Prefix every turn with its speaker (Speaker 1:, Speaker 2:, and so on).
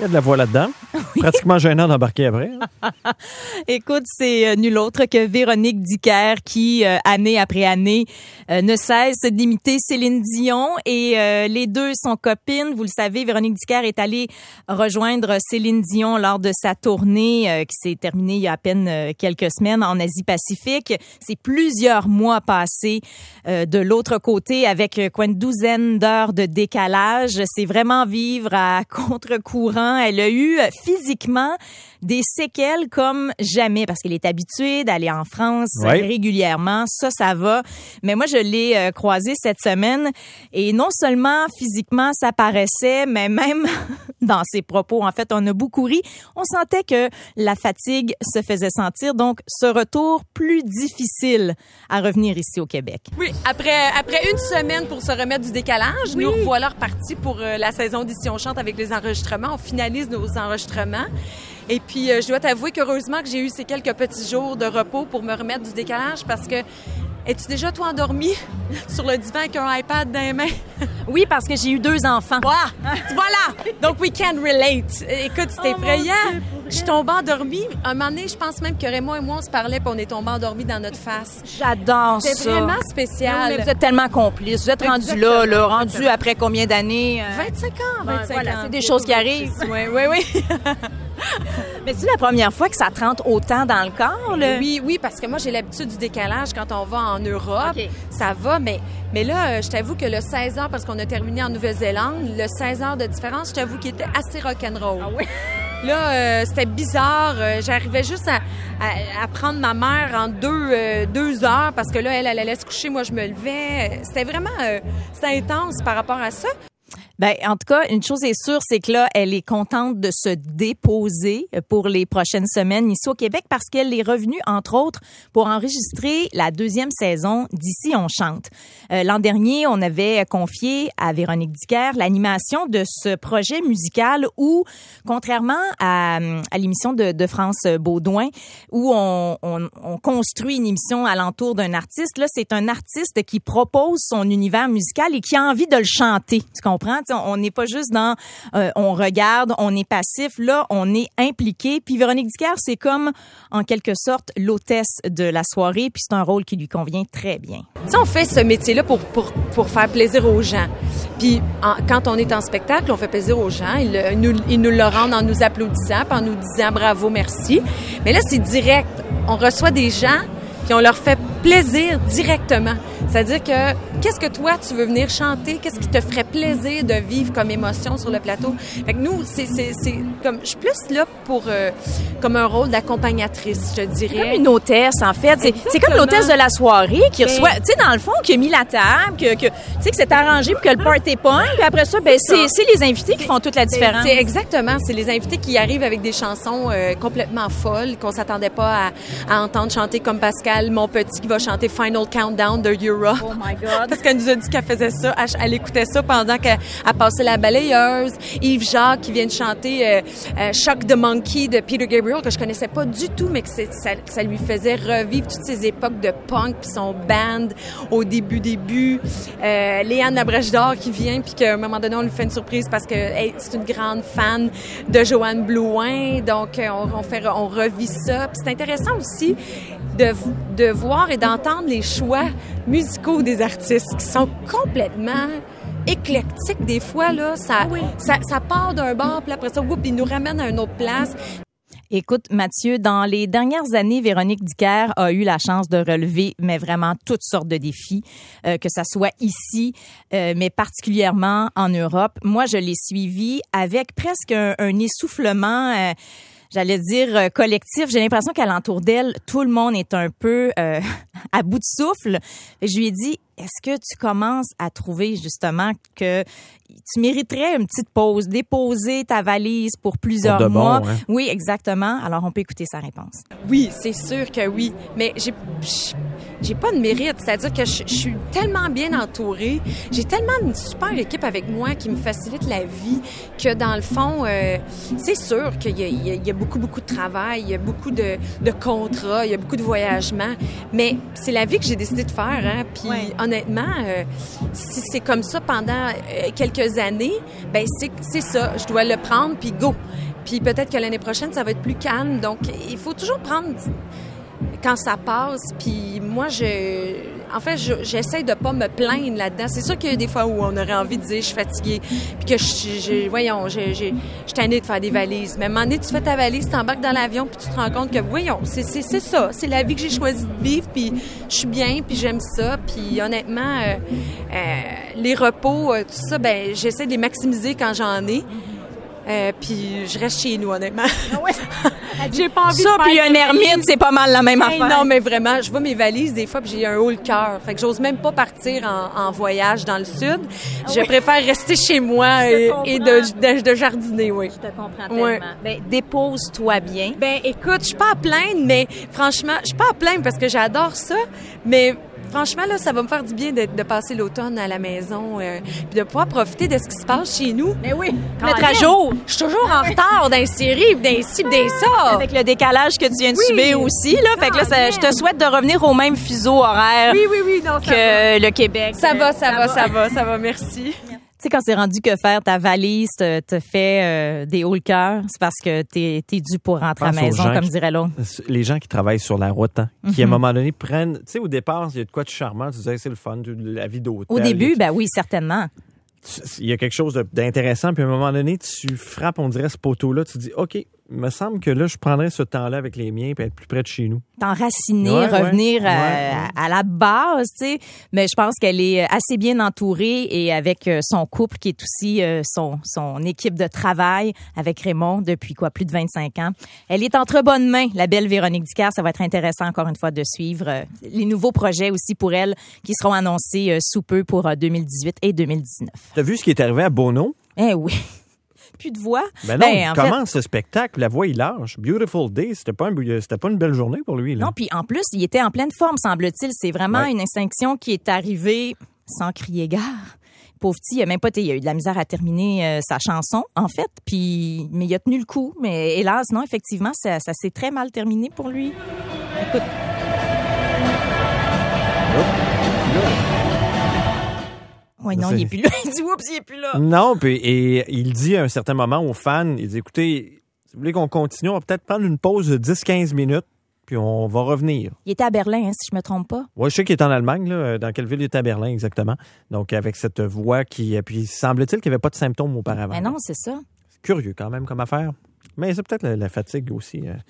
Speaker 1: Il y a de la voix là-dedans. Oui. Pratiquement gênant d'embarquer après.
Speaker 2: Écoute, c'est nul autre que Véronique Dicker qui, année après année, ne cesse d'imiter Céline Dion. Et les deux sont copines. Vous le savez, Véronique Dicker est allée rejoindre Céline Dion lors de sa tournée qui s'est terminée il y a à peine quelques semaines en Asie-Pacifique. C'est plusieurs mois passés de l'autre côté avec quoi une douzaine d'heures de décalage. C'est vraiment vivre à contre-courant. Elle a eu physiquement des séquelles comme jamais parce qu'elle est habituée d'aller en France régulièrement. Ça va. Mais moi, je l'ai croisée cette semaine et non seulement physiquement, ça paraissait, mais même dans ses propos. En fait, on a beaucoup ri. On sentait que la fatigue se faisait sentir. Donc, ce retour plus difficile à revenir ici au Québec.
Speaker 3: Oui, après une semaine pour se remettre du décalage, nous revoilà repartis pour la saison d'Ici on chante avec les enregistrements. On finalise nos enregistrements. Et puis, je dois t'avouer qu'heureusement que j'ai eu ces quelques petits jours de repos pour me remettre du décalage parce que es-tu déjà, toi, endormie sur le divan avec un iPad dans les mains?
Speaker 2: Oui, parce que j'ai eu 2 enfants.
Speaker 3: Voilà! Donc, we can relate. Écoute, c'est effrayant. Je suis tombée endormie. Un moment donné, je pense même que Raymond et moi, on se parlait puis on est tombés endormis dans notre face.
Speaker 2: J'adore ça.
Speaker 3: C'est vraiment spécial.
Speaker 2: Mais vous êtes tellement complices. Vous êtes rendus rendu après combien d'années?
Speaker 3: 25 ans. 25
Speaker 2: voilà,
Speaker 3: ans.
Speaker 2: C'est des choses qui arrivent.
Speaker 3: Oui.
Speaker 2: Mais c'est la première fois que ça te rentre autant dans le corps, là?
Speaker 3: Oui, parce que moi, j'ai l'habitude du décalage quand on va en Europe. Okay. Ça va, mais là, je t'avoue que le 16 heures, parce qu'on a terminé en Nouvelle-Zélande, le 16 heures de différence, je t'avoue qu'il était assez rock'n'roll.
Speaker 2: Ah oui?
Speaker 3: Là, c'était bizarre. J'arrivais juste à prendre ma mère en 2 heures parce que là, elle allait se coucher, moi, je me levais. C'était vraiment c'était intense par rapport à ça.
Speaker 2: Ben, en tout cas, une chose est sûre, c'est que là, elle est contente de se déposer pour les prochaines semaines ici au Québec parce qu'elle est revenue, entre autres, pour enregistrer la 2e saison d'Ici on chante. L'an dernier, on avait confié à Véronique Dicker l'animation de ce projet musical où, contrairement à l'émission de France Baudouin, où on construit une émission alentour d'un artiste, là, c'est un artiste qui propose son univers musical et qui a envie de le chanter. Tu comprends? On n'est pas juste dans on regarde, on est passif. Là, on est impliqué. Puis Véronique Dicker, c'est comme, en quelque sorte, l'hôtesse de la soirée. Puis c'est un rôle qui lui convient très bien.
Speaker 3: Tu sais, on fait ce métier-là pour faire plaisir aux gens. Puis quand on est en spectacle, on fait plaisir aux gens. Ils nous le rendent en nous applaudissant, puis en nous disant bravo, merci. Mais là, c'est direct. On reçoit des gens, puis on leur fait plaisir directement. C'est-à-dire que qu'est-ce que toi, tu veux venir chanter? Qu'est-ce qui te ferait plaisir de vivre comme émotion sur le plateau? Fait que nous, c'est comme, je suis plus là pour, comme un rôle d'accompagnatrice, je dirais.
Speaker 2: Comme une hôtesse, en fait. C'est comme l'hôtesse de la soirée qui reçoit, tu sais, dans le fond, qui a mis la table, tu sais, que c'est arrangé pour que le party pogne, puis après ça, ben, c'est les invités qui font toute la différence.
Speaker 3: C'est exactement. C'est les invités qui arrivent avec des chansons complètement folles, qu'on s'attendait pas à entendre chanter comme Pascal Monpetit qui va chanter Final Countdown de Europe.
Speaker 2: Oh my God.
Speaker 3: Parce qu'elle nous a dit qu'elle faisait ça, elle écoutait ça pendant qu'elle passait la balayeuse. Yves Jacques qui vient de chanter Shock the Monkey de Peter Gabriel, que je connaissais pas du tout, mais que ça lui faisait revivre toutes ces époques de punk puis son band au début. Léane Abrèche-Dor qui vient puis qu'à un moment donné, on lui fait une surprise parce que c'est une grande fan de Joanne Blouin. Donc, on revit ça. Puis c'est intéressant aussi de voir et d'entendre les choix musicaux des artistes qui sont complètement éclectiques. Des fois, là, ça part d'un bord, puis après ça, il nous ramène à une autre place.
Speaker 2: Écoute, Mathieu, dans les dernières années, Véronique Dicker a eu la chance de relever, mais vraiment toutes sortes de défis, que ça soit ici, mais particulièrement en Europe. Moi, je l'ai suivie avec presque un essoufflement, j'allais dire collectif. J'ai l'impression qu'à l'entour d'elle, tout le monde est un peu à bout de souffle. Et je lui ai dit, est-ce que tu commences à trouver justement que tu mériterais une petite pause, déposer ta valise pour plusieurs mois?
Speaker 1: Bon, hein?
Speaker 2: Oui, exactement. Alors, on peut écouter sa réponse.
Speaker 3: Oui, c'est sûr que oui. Mais j'ai pas de mérite. C'est-à-dire que je suis tellement bien entourée. J'ai tellement une super équipe avec moi qui me facilite la vie que dans le fond, c'est sûr qu'il y a beaucoup, beaucoup de travail, il y a beaucoup de contrats, il y a beaucoup de voyagements. Mais c'est la vie que j'ai décidé de faire. Hein? Puis honnêtement, si c'est comme ça pendant quelques années, ben c'est ça. Je dois le prendre, puis go. Puis peut-être que l'année prochaine, ça va être plus calme. Donc, il faut toujours prendre quand ça passe. Puis moi, j'essaie de pas me plaindre là-dedans. C'est sûr qu'il y a des fois où on aurait envie de dire je suis fatiguée, puis que je suis tannée de faire des valises. Mais à un moment donné, tu fais ta valise, tu embarques dans l'avion, puis tu te rends compte que, c'est ça. C'est la vie que j'ai choisi de vivre, puis je suis bien, puis j'aime ça. Puis honnêtement, les repos, tout ça, ben j'essaie de les maximiser quand j'en ai. Puis je reste chez nous, honnêtement. J'ai pas envie
Speaker 2: ça, puis un ermite, c'est pas mal la même affaire.
Speaker 3: Non, mais vraiment, je vois mes valises des fois, puis j'ai un haut le cœur. Fait que j'ose même pas partir en voyage dans le sud. Je préfère rester chez moi et de jardiner, oui.
Speaker 2: Je te comprends tellement. Ben, dépose-toi bien.
Speaker 3: Ben, écoute, je suis pas à plaindre, mais franchement, je suis pas à plaindre parce que j'adore ça, mais franchement, là, ça va me faire du bien de passer l'automne à la maison puis de pouvoir profiter de ce qui se passe chez nous.
Speaker 2: Mais oui,
Speaker 3: mettre à jour. Je suis toujours en retard dans les séries, dans les ci, dans ça.
Speaker 2: Avec le décalage que tu viens de subir aussi, là. Fait que là, je te souhaite de revenir au même fuseau horaire que le Québec.
Speaker 3: Ça va, merci.
Speaker 2: Tu sais, quand c'est rendu que faire ta valise te fait des hauts le cœur, c'est parce que t'es dû pour rentrer à la maison, comme dirait l'autre.
Speaker 1: Les gens qui travaillent sur la route, qui à un moment donné prennent... Tu sais, au départ, il y a de quoi de charmant. Tu disais, c'est le fun, la vie d'hôtel.
Speaker 2: Au début, ben oui, certainement.
Speaker 1: Il y a quelque chose d'intéressant, puis à un moment donné, tu frappes, on dirait, ce poteau-là, tu dis, OK, il me semble que là, je prendrais ce temps-là avec les miens puis être plus près de chez nous.
Speaker 2: T'enraciner, revenir à la base, tu sais. Mais je pense qu'elle est assez bien entourée et avec son couple qui est aussi son équipe de travail avec Raymond depuis plus de 25 ans. Elle est entre bonnes mains, la belle Véronique Dicker. Ça va être intéressant encore une fois de suivre les nouveaux projets aussi pour elle qui seront annoncés sous peu pour 2018 et 2019.
Speaker 1: T'as vu ce qui est arrivé à Bono?
Speaker 2: Eh oui. Plus de voix.
Speaker 1: Ben non, il commence ce spectacle, la voix, il lâche. Beautiful Day, c'était pas une belle journée pour lui. Là.
Speaker 2: Non, puis en plus, il était en pleine forme, semble-t-il. C'est vraiment une extinction qui est arrivée sans crier gare. Pauvre petit, il a eu de la misère à terminer sa chanson, en fait. Mais il a tenu le coup. Mais hélas, non, effectivement, ça s'est très mal terminé pour lui. Écoute. Oui, non, il n'est plus là. Il dit, oups, il n'est plus là.
Speaker 1: Non, et il dit à un certain moment aux fans, il dit, écoutez, si vous voulez qu'on continue, on va peut-être prendre une pause de 10-15 minutes, puis on va revenir.
Speaker 2: Il était à Berlin, si je ne me trompe pas.
Speaker 1: Oui, je sais qu'il est en Allemagne, là. Dans quelle ville il était à Berlin, exactement. Donc, avec cette voix qui... Puis, semble-t-il qu'il n'y avait pas de symptômes auparavant.
Speaker 2: Mais non, c'est ça.
Speaker 1: C'est curieux, quand même, comme affaire. Mais c'est peut-être la fatigue aussi.